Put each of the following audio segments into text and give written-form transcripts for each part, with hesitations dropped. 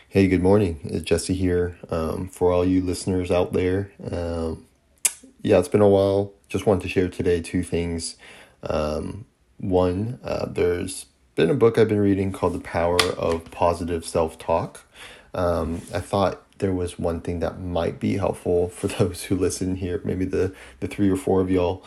Hey, good morning. It's Jesse here. For all you listeners out there, yeah, it's been a while. Just wanted to share today two things. One, there's been a book I've been reading called The Power of Positive Self-Talk. I thought there was one thing that might be helpful for those who listen here, maybe the three or four of y'all.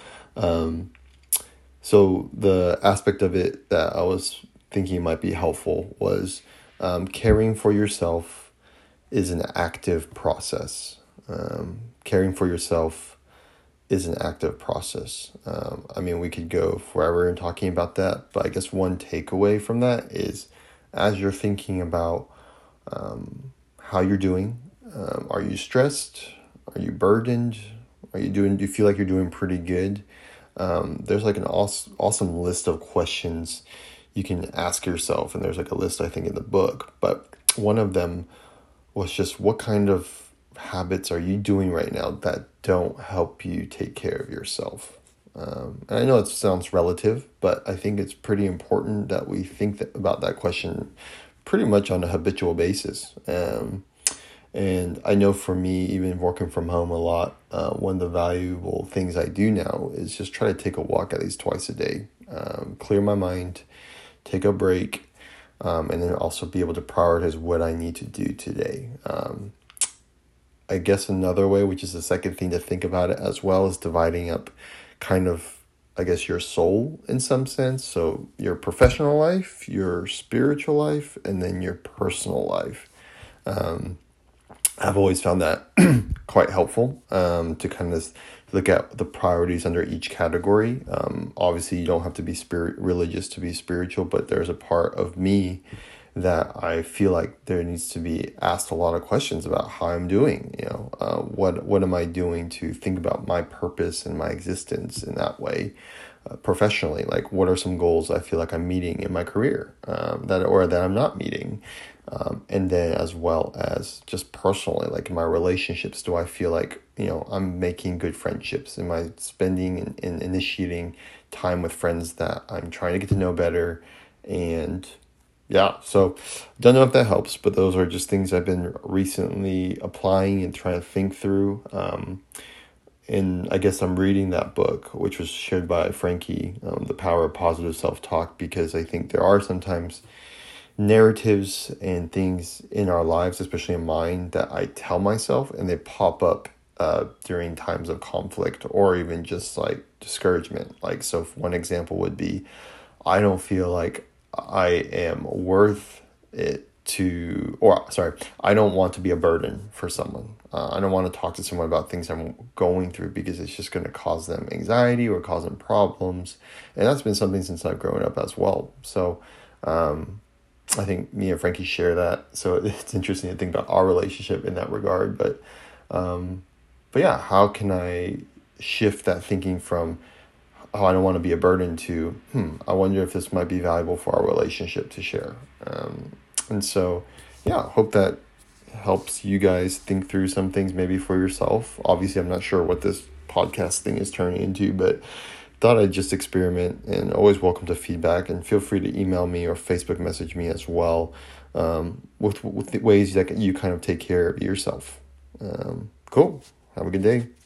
So the aspect of it that I was thinking might be helpful was caring for yourself is an active process. Caring for yourself is an active process. We could go forever in talking about that, but I guess one takeaway from that is as you're thinking about how you're doing, are you stressed? Are you burdened? Do you feel like you're doing pretty good? There's like an awesome list of questions you can ask yourself, and there's like a list I think in the book, but one of them was just what kind of habits are you doing right now that don't help you take care of yourself? And I know it sounds relative, but I think it's pretty important that we think about that question pretty much on a habitual basis. And I know for me, even working from home a lot, one of the valuable things I do now is just try to take a walk at least twice a day, clear my mind, take a break, and then also be able to prioritize what I need to do today. I guess another way, which is the second thing to think about it as well, is dividing up kind of, I guess, your soul in some sense. So your professional life, your spiritual life, and then your personal life. I've always found that quite helpful to kind of look at the priorities under each category. Obviously, you don't have to be religious to be spiritual, but there's a part of me that I feel like there needs to be asked a lot of questions about how I'm doing. What am I doing to think about my purpose and my existence in that way? Professionally, like what are some goals I feel like I'm meeting in my career that I'm not meeting, and then as well as just personally, like in my relationships, do I feel like I'm making good friendships? Am I spending and initiating time with friends that I'm trying to get to know better? And yeah, so don't know if that helps, but those are just things I've been recently applying and trying to think through. And I guess I'm reading that book, which was shared by Frankie, The Power of Positive Self-Talk, because I think there are sometimes narratives and things in our lives, especially in mine, that I tell myself and they pop up during times of conflict or even just like discouragement. Like, so one example would be, I don't feel like I am worth it I don't want to be a burden for someone. I don't want to talk to someone about things I'm going through because it's just going to cause them anxiety or cause them problems. And that's been something since I've grown up as well. So I think me and Frankie share that. So it's interesting to think about our relationship in that regard. But yeah, how can I shift that thinking from, oh, I don't want to be a burden to, I wonder if this might be valuable for our relationship to share. And so, yeah, hope that helps you guys think through some things maybe for yourself. Obviously, I'm not sure what this podcast thing is turning into, but thought I'd just experiment, and always welcome to feedback, and feel free to email me or Facebook message me as well with the ways that you kind of take care of yourself. Cool. Have a good day.